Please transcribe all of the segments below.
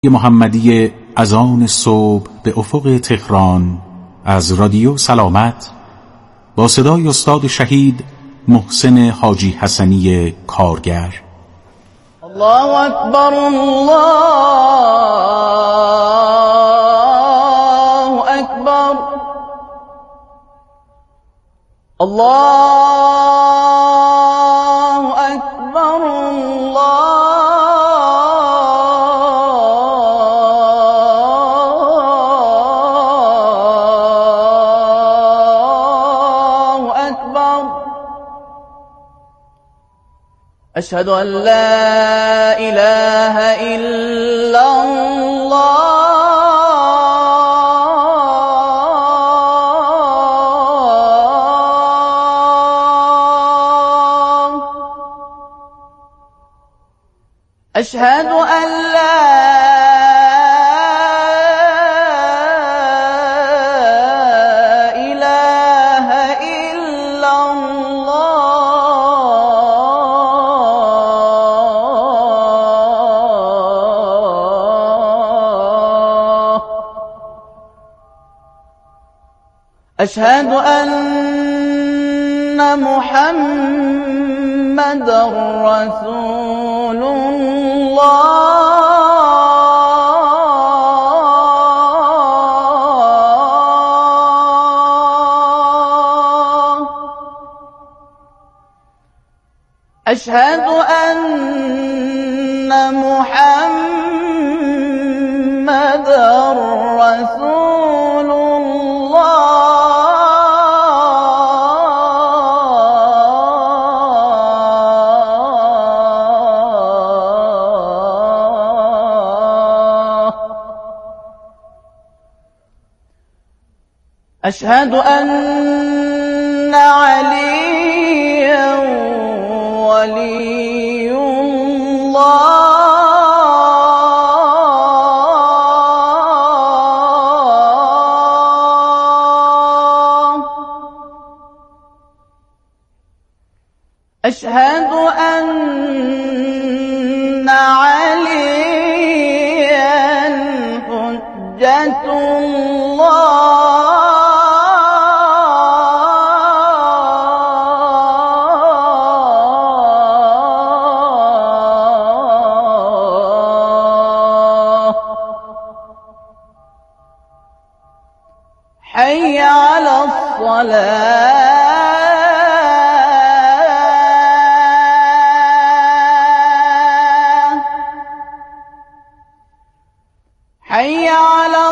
محمدی اذان صبح به افق تهران از رادیو سلامت با صدای استاد شهید محسن حاجی حسنی کارگر. الله اکبر، الله اکبر، الله اکبر، الله اکبر. أشهد أن لا إله إلا الله. أشهد أن لا إله إلا الله. أشهد أن محمدًا رسول الله. أشهد أن محمدًا رسول الله. أشهد أن عليا ولي الله. أشهد أن عليا حجة الله. حي على الصلاة. حي على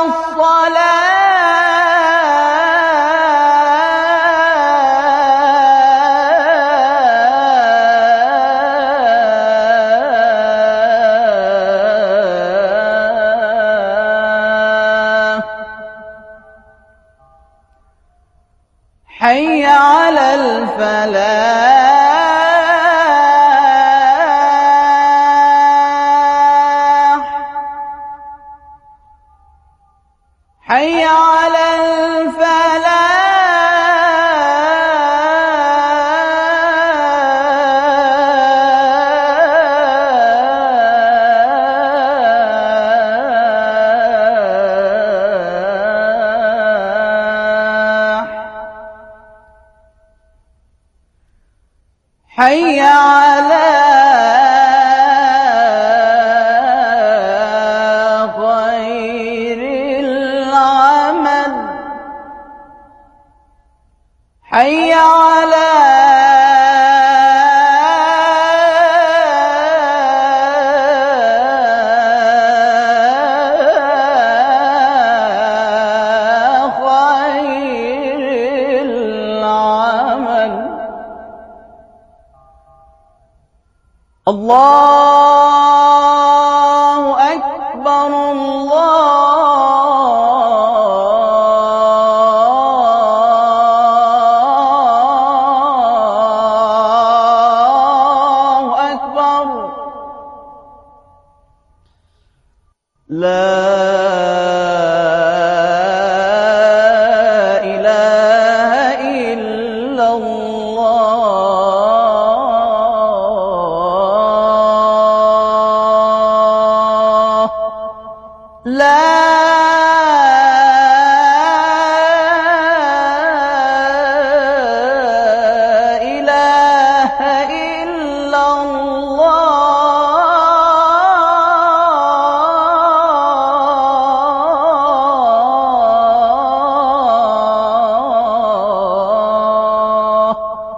الصلاة. حي على الفلاح. حي على الفلاح. حي على خير العمل. حي على خير العمل. الله أكبر، الله أكبر. لا إله إلا الله. إله إلا الله.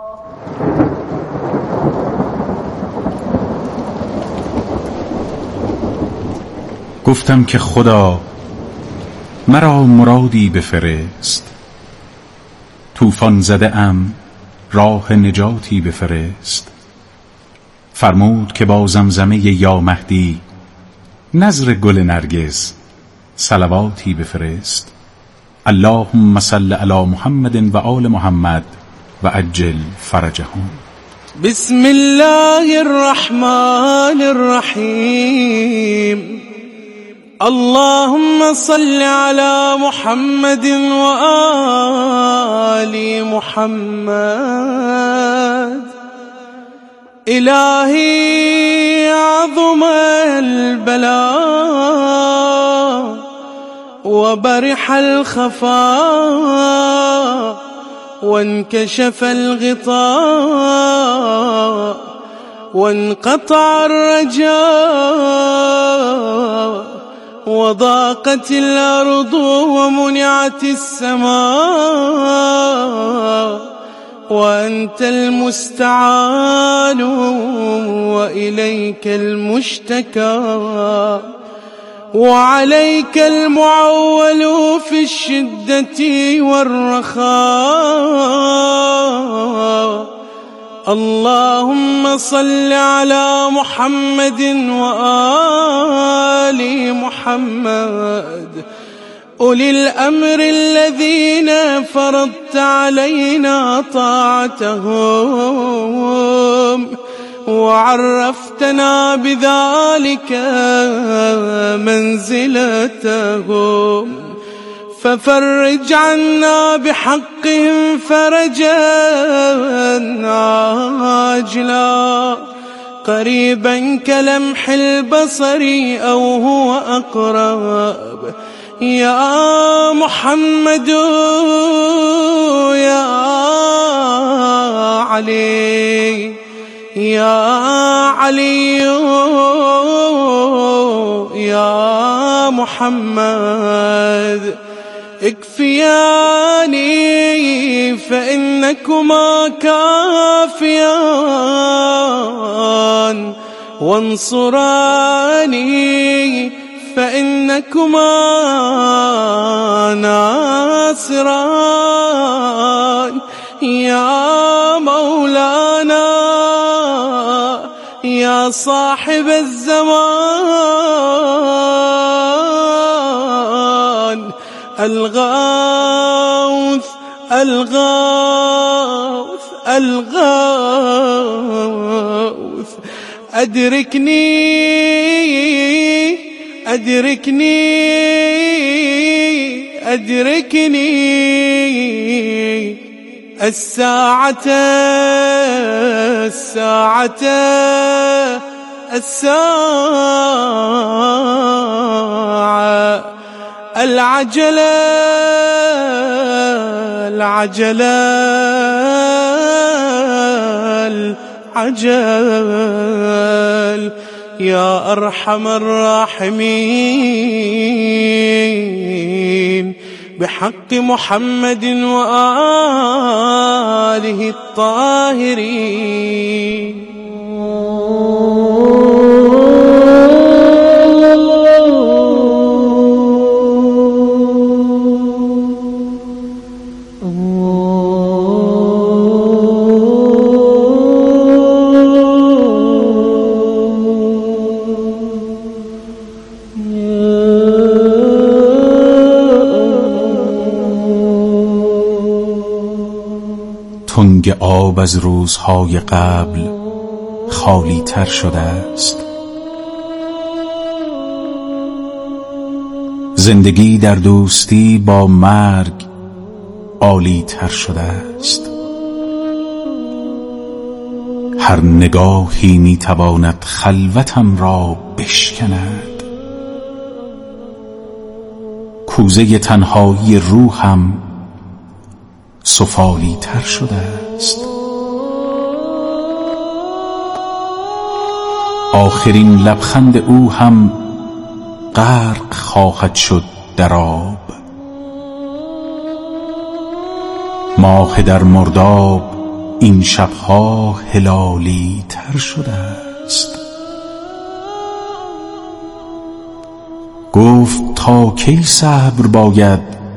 گفتم که خدا مرا مرادی بفرست، طوفان زده ام راه نجاتی بفرست. فرمود که با زمزمه یا مهدی نذر گل نرگس صلواتی بفرست. اللهم صل علی محمد و آل محمد و عجل فرجهم. بسم الله الرحمن الرحيم. اللهم صل على محمد وآل محمد. إلهي عظم البلاء وبرح الخفاء وانكشف الغطاء وانقطع الرجاء وضاقت الأرض ومنعت السماء وأنت المستعان وإليك المشتكى وعليك المعول في الشدة والرخاء. اللهم صل على محمد وآل محمد أولي الأمر الذين فرضت علينا طاعتهم وعرفتنا بذلك منزلتهم، ففرج عنا بحقهم فرجا عاجلا قريبا كلمح البصر أو هو أقرب. يا محمد يا علي يا علي يا محمد اكفياني فإنكما كافيان وانصراني فإنكما ناصران. يا مولانا يا صاحب الزمان الغوث الغوث الغوث أدركني أدركني أدركني الساعة الساعة الساعة العجلة العجلة العجل. يا أرحم الراحمين بحق محمد وآله الطاهرين. تنگ آب از روزهای قبل خالی تر شده است. زندگی در دوستی با مرگ عالی تر شده است. هر نگاهی میتواند خلوتم را بشکند. کوزه تنهایی روحم سفالی تر شده است. آخرین لبخند او هم غرق خواهد شد در آب. ماه در مرداب این شبها هلالی تر شده است. گفت تا کی صبر باید؟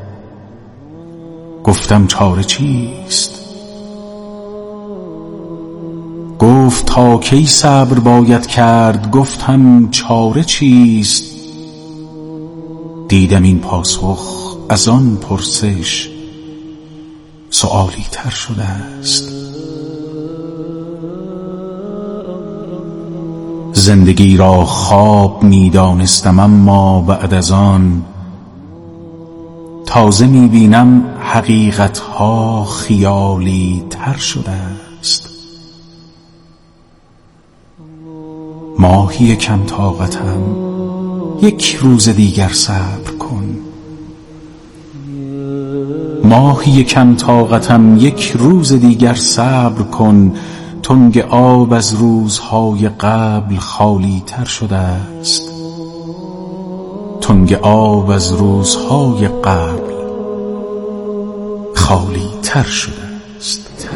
گفتم چاره چیست؟ گفت تا کی صبر باید کرد؟ گفتم چاره چیست؟ دیدم این پاسخ از آن پرسش سؤالی تر شده است. زندگی را خواب می دانستم، اما بعد از آن تازه می بینم حقیقتها خیالی تر شده است. ماهی کم طاقتم، یک روز دیگر صبر کن. ماهی کم طاقتم، یک روز دیگر صبر کن. تنگ آب از روزهای قبل خالی تر شده است. تنگ آب از روزهای قبل خالی تر شده است.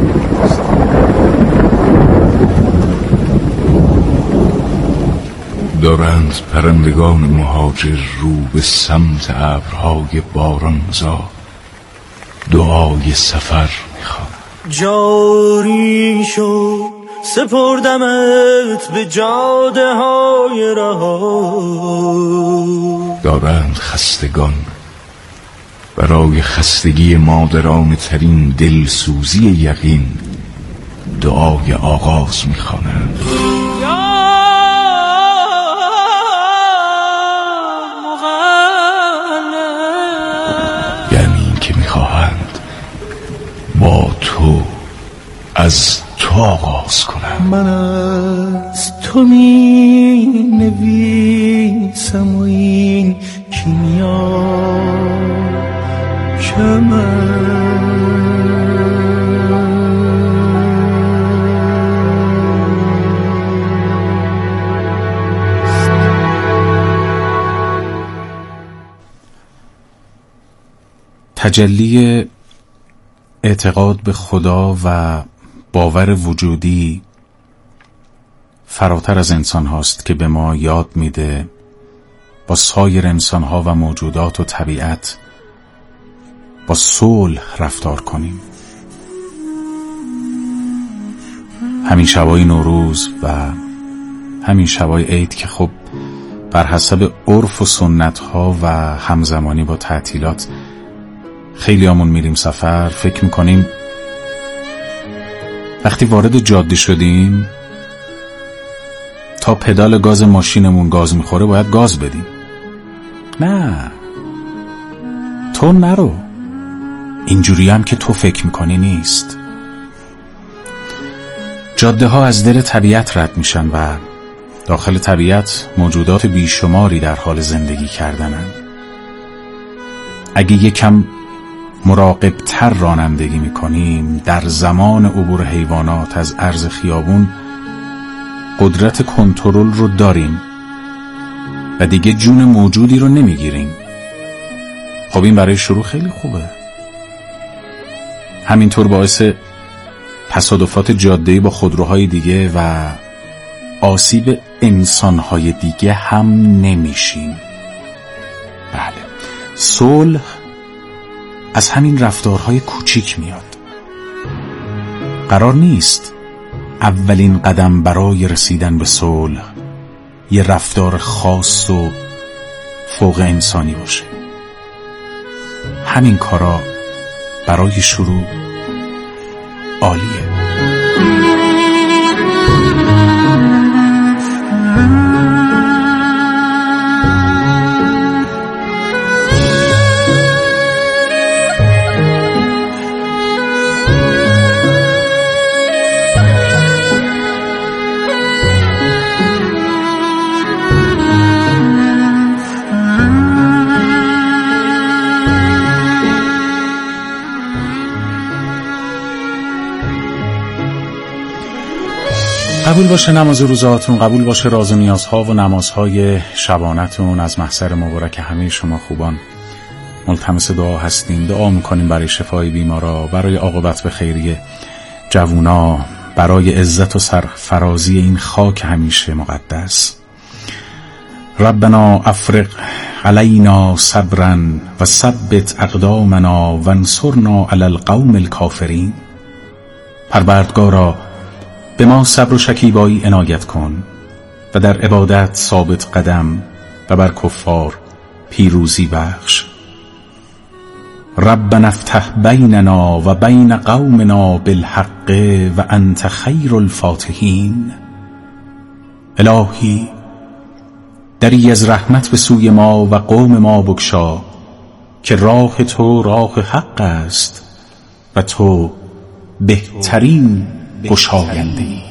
دارند پرندگان مهاجر رو به سمت ابرهای بارانزا دعای سفر میخوان. جاری شد سپردمت به جاده های رها. دارند خستگان برای خستگی مادران ترین دلسوزی یقین دعای آغاز میخوانند. یعنی این که میخواهند با تو از تو آغاز کنم. من از تو می نویسم و این کیمیا تجلی اعتقاد به خدا و باور وجودی فراتر از انسان هاست که به ما یاد میده با سایر انسان ها و موجودات و طبیعت با صلح رفتار کنیم. همین شبای نوروز و همین شبای عید که خب بر حسب عرف و سنت ها و همزمانی با تعطیلات خیلی همون میریم سفر، فکر میکنیم وقتی وارد جاده شدیم تا پدال گاز ماشینمون گاز میخوره باید گاز بدیم. نه، تو نرو، اینجوری هم که تو فکر میکنی نیست. جاده ها از دل طبیعت رد میشن و داخل طبیعت موجودات بیشماری در حال زندگی کردنن. اگه یکم مراقب تر رانندگی میکنیم در زمان عبور حیوانات از عرض خیابون قدرت کنترل رو داریم و دیگه جون موجودی رو نمیگیریم. خب این برای شروع خیلی خوبه. همینطور باعث تصادفات جاده‌ای با خودروهای دیگه و آسیب انسانهای دیگه هم نمیشیم. بله، صلح از همین رفتارهای کوچیک میاد. قرار نیست اولین قدم برای رسیدن به صلح یه رفتار خاص و فوق انسانی باشه. همین کارا برای شروع عالیه. قبول باشه نماز روزاتون، قبول باشه راز و نیازها و نمازهای شبانتون. از محضر مبارک همه شما خوبان ملتمس دعا هستیم. دعا میکنیم برای شفای بیمارا، برای عاقبت به خیریه جوونا، برای عزت و سرفرازی این خاک همیشه مقدس. ربنا افرغ علینا صبرا و ثبت اقدامنا و انصرنا علی القوم الکافرین. پروردگارا به ما صبر و شکیبایی عنایت کن و در عبادت ثابت قدم و بر کفار پیروزی بخش. ربنا افتح بیننا و بین قومنا بالحق و انت خیر الفاتحین. الهی دری از رحمت به سوی ما و قوم ما بگشا که راه تو راه حق است و تو بهترین گشاینده‌ای.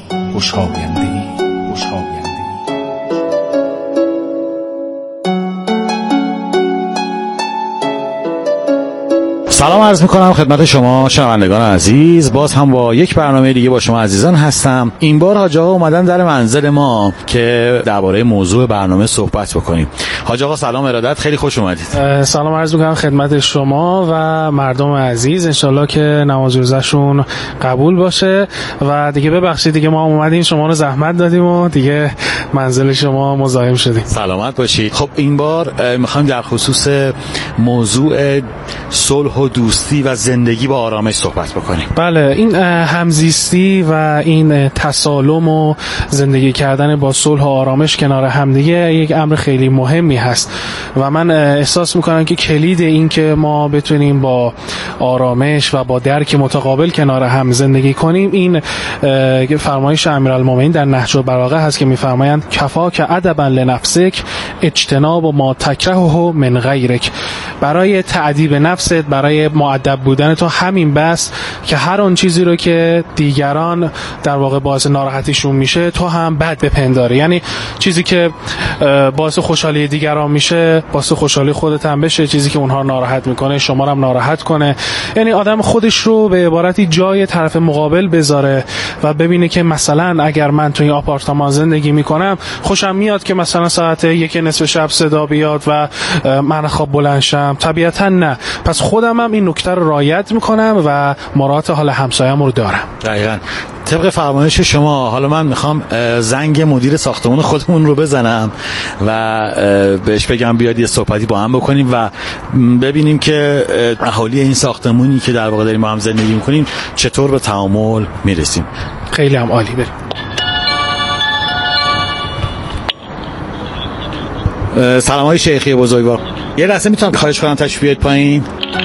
سلام عرض میکنم خدمت شما شنوندگان عزیز. باز هم با یک برنامه دیگه با شما عزیزان هستم. این بار حاج آقا اومدن در منزل ما که درباره موضوع برنامه صحبت بکنیم. حاج آقا سلام ارادت، خیلی خوش اومدید. سلام عرض میکنم خدمت شما و مردم عزیز. انشالله که نماز روزشون قبول باشه و دیگه ببخشید دیگه ما اومدیم شما رو زحمت دادیم و دیگه منزل شما مزاحم شدیم. سلامت باشید. خب این بار میخوایم در خصوص موضوع صلح و دوستی و زندگی با آرامش صحبت بکنیم. بله، این همزیستی و این تسالم و زندگی کردن با صلح و آرامش کنار همدیگه یک امر خیلی مهمی هست و من احساس میکنم که کلید این که ما بتونیم با آرامش و با درک متقابل کنار هم زندگی کنیم این فرمایش امیرالمومنین در نهج البلاغه هست که میفرمایند کفاک ادبا لنفسک اجتناب ما تکرهه من غیرک. برای تعذیب نفست، برای مؤدب بودن تو همین بس که هر اون چیزی رو که دیگران در واقع باعث ناراحتیشون میشه تو هم بد بپنداری. یعنی چیزی که باعث خوشحالی دیگران میشه باعث خوشحالی خودت هم بشه، چیزی که اونها ناراحت میکنه شما رو هم ناراحت کنه. یعنی آدم خودش رو به عبارتی جای طرف مقابل بذاره و ببینه که مثلا اگر من تو این آپارتمان زندگی میکنم خوشم میاد که مثلا ساعت 1:30 صدا بیاد و من خواب بلند شم. طبیعتا نه. پس خودم هم این نکته رو رعایت میکنم و مراعات حال همسایه‌ام رو دارم. دقیقاً طبق فرمایش شما. حالا من میخوام زنگ مدیر ساختمون خودمون رو بزنم و بهش بگم بیاد یه صحبتی با هم بکنیم و ببینیم که اهالی این ساختمونی که در واقع داریم با هم زندگی میکنیم چطور به تعامل میرسیم. خیلی هم عالی. بریم. سلام های شیخی بزرگوار. یه لحظه میتونم خواهش کنم تشریف بیاید پایین؟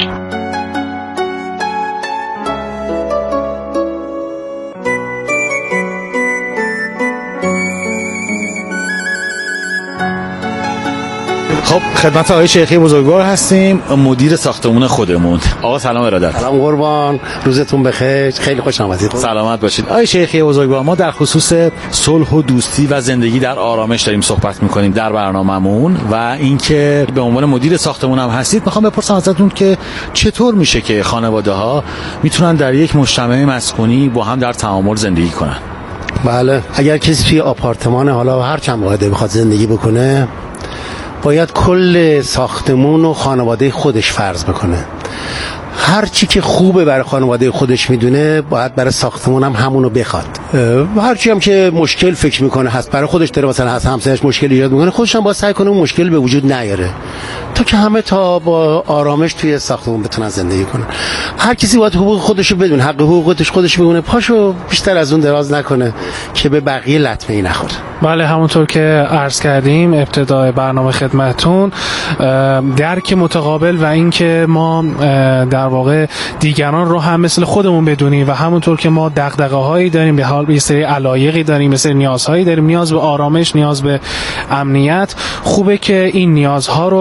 خب خدمت آقای شیخی بزرگوار هستیم، مدیر ساختمون خودمون. آقا سلام ارادت. سلام قربان، روزتون بخیر، خیلی خوش آمدید. سلامت باشید. آقای شیخی بزرگوار، ما در خصوص صلح و دوستی و زندگی در آرامش داریم صحبت میکنیم در برنامه‌مون و اینکه به عنوان مدیر ساختمون هم هستید میخوام بپرسم ازتون که چطور میشه که خانواده‌ها میتونن در یک مجتمع مسکونی با هم در تعامل زندگی کنن؟ بله، اگر کسی توی آپارتمان حالا هر چند واحده بخواد زندگی بکنه باید کل ساختمون و خانواده خودش فرض بکنه. هر چی که خوبه برای خانواده خودش میدونه باید برای ساختمون هم همونو بخواد. هر چی هم که مشکل فکر میکنه هست برای خودش داره، مثلا هست همسایه‌اش مشکل ایجاد میکنه، خودش هم باید سعی کنه مشکل به وجود نیاره تا که همه تا با آرامش توی ساختمون بتونن زندگی کنن. هر کسی باید حقوق خودشو بدونه، حق حقوقش خودش بدونه، پاشو بیشتر از اون دراز نکنه که به بقیه لطمه‌ای نخوره. بله، همونطور که عرض کردیم ابتدای برنامه خدمتتون، درک متقابل و اینکه ما در واقع دیگران رو هم مثل خودمون بدونیم و همونطور که ما دغدغه‌هایی داریم، به حال یه سری علایقی داریم، یه سری نیازهایی داریم، نیاز به آرامش، نیاز به امنیت، خوبه که این نیازها رو برای طرف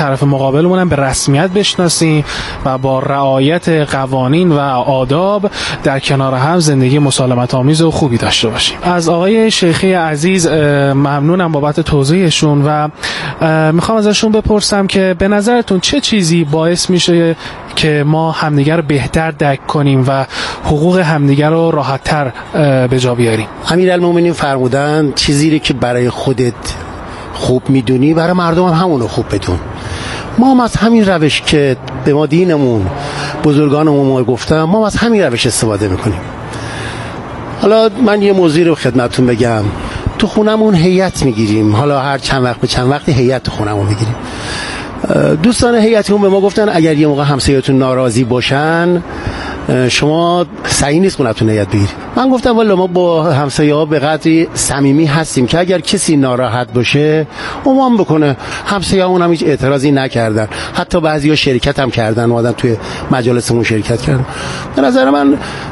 طرف مقابلمون هم به رسمیت بشناسیم و با رعایت قوانین و آداب در کنار هم زندگی مسالمت آمیز و خوبی داشته باشیم. از آقای شیخی عزیز ممنونم بابت توضیحشون و میخوام ازشون بپرسم که به نظرتون چه چیزی باعث میشه که ما همدیگر رو بهتر درک کنیم و حقوق همدیگر رو راحت‌تر به جا بیاریم؟ امیرالمومنین فرمودن چیزی که برای خودت خوب میدونی برای مردم هم همونو خوب بدون. ما هم از همین روش که به ما دینمون بزرگانمون ما گفتن، ما هم از همین روش استفاده میکنیم. حالا من یه موضوع رو خدمتتون بگم. تو خونمون هیئت میگیریم، حالا هر چند وقت به چند وقت هیئت تو خونمون میگیریم. دوستان هیئتمون به ما گفتن اگر یه موقع همسایه‌تون ناراضی باشن شما صحیح نیست خونتون هیئت بگیرید. من گفتم والا ما با همسایه‌ها به قدری صمیمی هستیم که اگر کسی ناراحت باشه عنوان بکنه. همسایه‌مون هم هیچ اعتراضی نکردن، حتی بعضیا شرکت هم کردن، اومدن توی مجالسمون شرکت کردن. به نظر من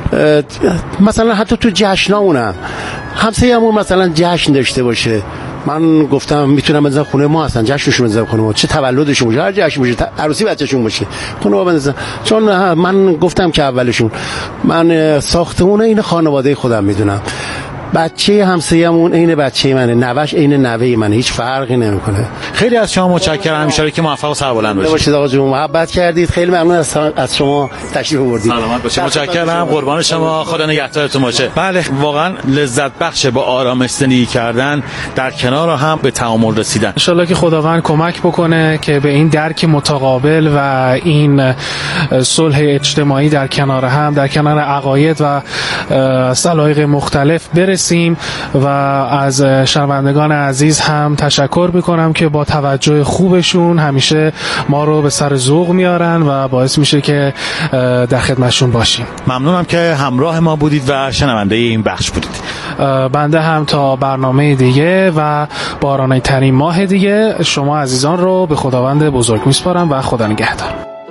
مثلا حتی تو جشنامون همسایه‌مون مثلا جشن داشته باشه، من گفتم میتونم بزنم خونه ما، هستن جشنشون بزنم خونه ما، چه تولدشون باشه، هر جشن باشه، عروسی بچه‌شون باشه، خونه ما بزنم. چون من گفتم که اولشون من ساختمون این خانواده خودم میدونم، بچه همسایه‌مون عین بچه منه، نوش عین نوه منه، هیچ فرقی نمیکنه. خیلی از شما متشکرم، همیشه که موفق و سربلند باشید. آقا جون محبت کردید، خیلی ممنون از شما تشریف آوردید. سلامت باشید. متشکرم، قربان شما، خدا نگهدارتون باشه. بله واقعا لذت بخشه با آرامش زندگی کردن، در کنار هم به تعامل رسیدن. ان شاءالله که خداوند کمک بکنه که به این درک متقابل و این صلح اجتماعی در کنار هم، در کنار عقاید و سلایق مختلف برسیم. و از شنوندگان عزیز هم تشکر میکنم که با توجه خوبشون همیشه ما رو به سر ذوق میارن و باعث میشه که در خدمتشون باشیم. ممنونم که همراه ما بودید و شنونده این بخش بودید. بنده هم تا برنامه دیگه و بارانه ترین ماه دیگه شما عزیزان رو به خداوند بزرگ میسپارم و خدا نگهدار.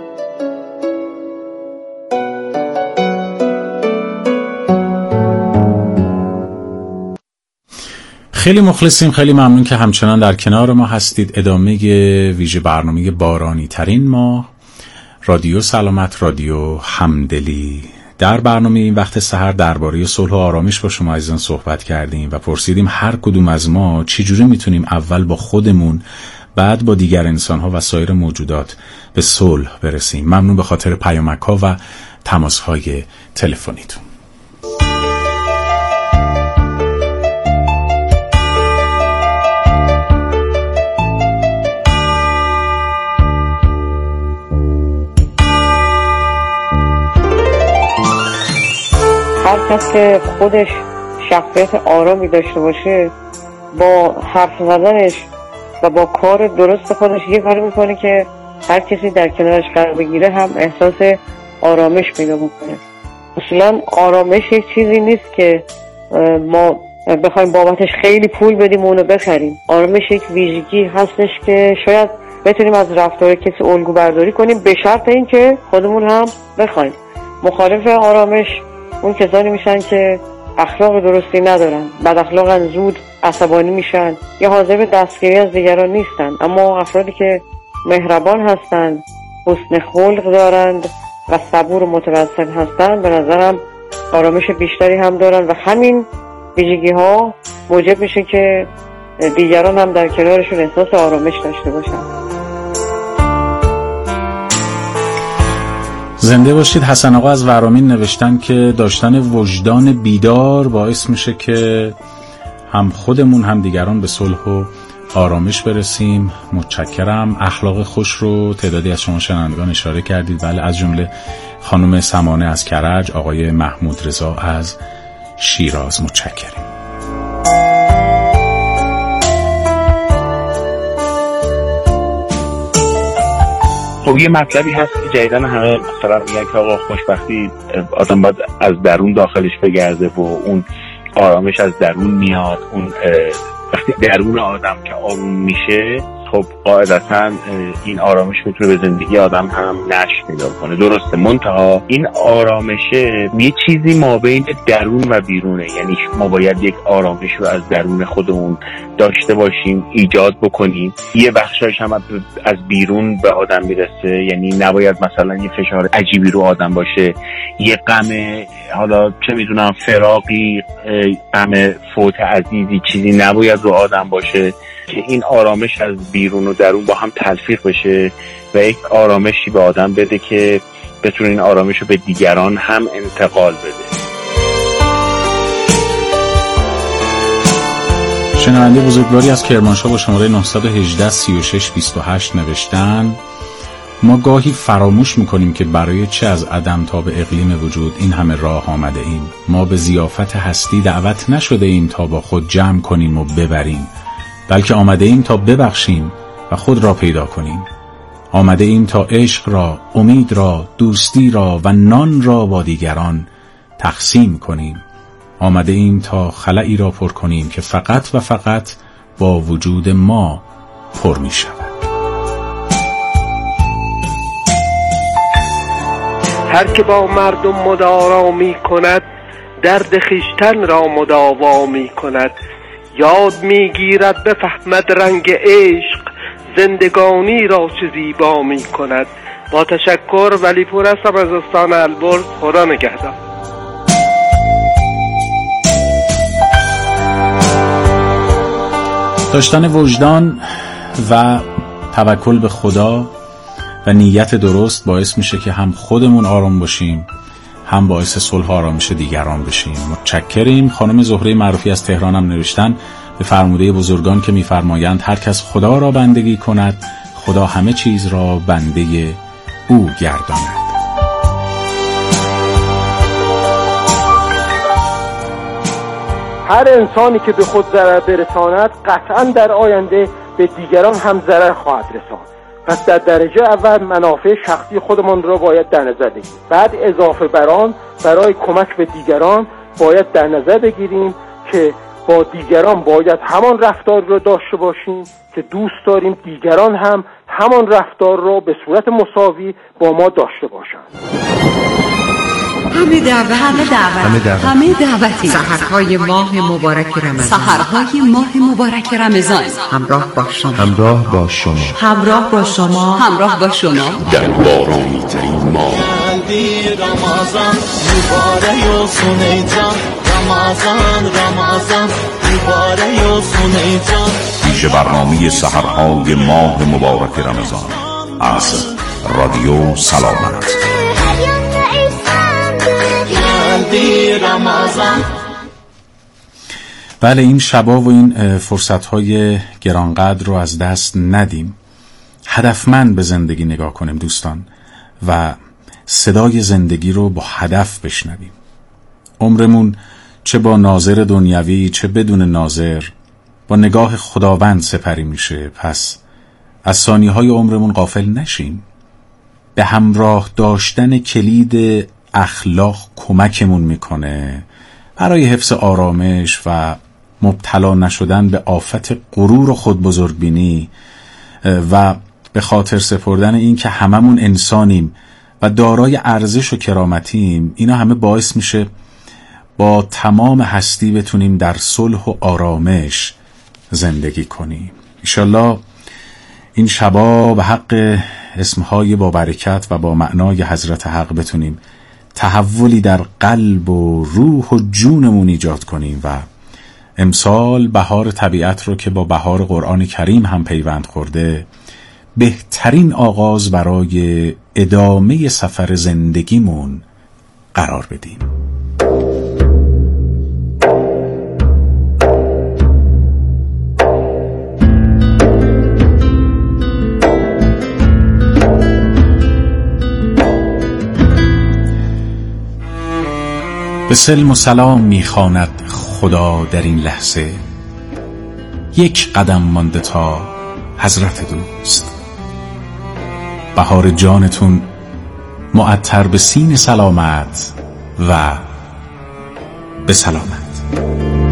خیلی مخلصیم، خیلی ممنون که همچنان در کنار ما هستید. ادامه ویژه برنامه بارانی ترین ماه، رادیو سلامت، رادیو همدلی. در برنامه این وقت سحر درباره صلح و آرامش با شما عزیزان صحبت کردیم و پرسیدیم هر کدوم از ما چجوری میتونیم اول با خودمون بعد با دیگر انسان‌ها و سایر موجودات به صلح برسیم. ممنون به خاطر پیامک‌ها و تماس‌های تلفنیتون. هر کس که خودش شخصیت آرامی داشته باشه با حرف زدنش و با کار درست خودش یه کاری میکنه که هر کسی در کنارش قرار بگیره هم احساس آرامش پیدا میکنه. اصلا آرامش یک چیزی نیست که ما بخوایم بابتش خیلی پول بدیم و اونو بخریم. آرامش یک ویژگی هستش که شاید بتونیم از رفتار کسی الگو برداری کنیم به شرط این که خودمون هم بخوایم. مخالف آرامش اون کسانی میشن که اخلاق درستی ندارن، بد اخلاقن، زود عصبانی میشن یا حاضر به دستگیری از دیگران نیستن. اما افرادی که مهربان هستن، حسن خلق دارند و صبور و متوسل هستن به نظرم آرامش بیشتری هم دارن و همین ویژگی ها موجب میشه که دیگران هم در کنارشون احساس آرامش داشته باشن. زنده باشید. حسن آقا از ورامین نوشتن که داشتن وجدان بیدار باعث میشه که هم خودمون هم دیگران به صلح و آرامش برسیم. متشکرم. اخلاق خوش رو تعدادی از شما شنوندگان اشاره کردید، بله، از جمله خانم سمانه از کرج، آقای محمود رضا از شیراز. متشکرم. خب یه مطلبی هست که جدیداً همه مثلا میگن که آقا خوشبختی آدم باید از درون داخلش بگرده و اون آرامش از درون میاد. اون وقتی درون آدم که آروم میشه خب قاعدتا این آرامش میتونه به زندگی آدم هم نشأ پیدا کنه. درسته، منتها این آرامشه یه چیزی ما بین درون و بیرونه، یعنی ما باید یک آرامش رو از درون خودمون داشته باشیم، ایجاد بکنیم. یه بخشش هم از بیرون به آدم میرسه، یعنی نباید مثلا یه فشار عجیبی رو آدم باشه، یه غم، حالا چه میدونم فراقی، غم فوت عزیزی، چیزی نباید رو آدم باشه که این آرامش از بیرون و درون با هم تلفیق بشه و یک آرامشی به آدم بده که بتونه این آرامش رو به دیگران هم انتقال بده. شنونده بزرگواری از کرمانشاه با شماره 918 36 28 نوشتن: ما گاهی فراموش میکنیم که برای چه از عدم تا به اقلیم وجود این همه راه آمده ایم. ما به ضیافت هستی دعوت نشده ایم تا با خود جمع کنیم و ببریم، بلکه آمده ایم تا ببخشیم و خود را پیدا کنیم. آمده ایم تا عشق را، امید را، دوستی را و نان را با دیگران تقسیم کنیم. آمده ایم تا خلایی را پر کنیم که فقط و فقط با وجود ما پر می شود. هر که با مردم مدارا می کند، درد خویشتن را مداوا می کند. یاد می گیرد بفهمد رنگ عشق، زندگانی را چه زیبا می کند. با تشکر، ولی پور هستم از استان البرز. خدا نگهدار. داشتن وجدان و توکل به خدا و نیت درست باعث میشه که هم خودمون آرام باشیم، هم باعث صلح و آرامش دیگران بشیم. متشکریم. خانم زهره معروفی از تهران هم نوشتن: به فرموده بزرگان که میفرمایند هر کس خدا را بندگی کند، خدا همه چیز را بنده او گرداند. هر انسانی که به خود ضرر برساند قطعا در آینده به دیگران هم ضرر خواهد رساند. پس در درجه اول منافع شخصی خودمان را باید در نظر بگیریم. بعد اضافه بر آن برای کمک به دیگران باید در نظر بگیریم که با دیگران باید همان رفتار را داشته باشیم که دوست داریم دیگران هم همان رفتار را به صورت مساوی با ما داشته باشند. همه دعوتی سحرهای ماه مبارک رمضان همراه با شما در بارانی ترین ماه رمضان مبارک و سنیجان رمضان مبارک و سنیجان. پیش برنامه سحرهای ماه مبارک رمضان از رادیو سلامت. بله، این شبا و این فرصت‌های گرانقدر رو از دست ندیم. هدفمند به زندگی نگاه کنیم دوستان و صدای زندگی رو با هدف بشنویم. عمرمون چه با ناظر دنیوی چه بدون ناظر با نگاه خداوند سپری میشه. پس از ثانیه‌های عمرمون غافل نشیم. به همراه داشتن کلید اخلاق کمکمون میکنه برای حفظ آرامش و مبتلا نشدن به آفت غرور و خودبزرگبینی و به خاطر سپردن این که هممون انسانیم و دارای ارزش و کرامتیم. اینا همه باعث میشه با تمام هستی بتونیم در صلح و آرامش زندگی کنیم. انشالله این شبا به حق اسمهای با برکت و با معنای حضرت حق بتونیم تحولی در قلب و روح و جونمون ایجاد کنیم و امسال بهار طبیعت رو که با بهار قرآن کریم هم پیوند خورده بهترین آغاز برای ادامه سفر زندگیمون قرار بدیم. به سلم و سلام میخواند خدا در این لحظه، یک قدم مانده تا حضرت دوست. بهار جانتون معطر به سین سلامت و به سلامت.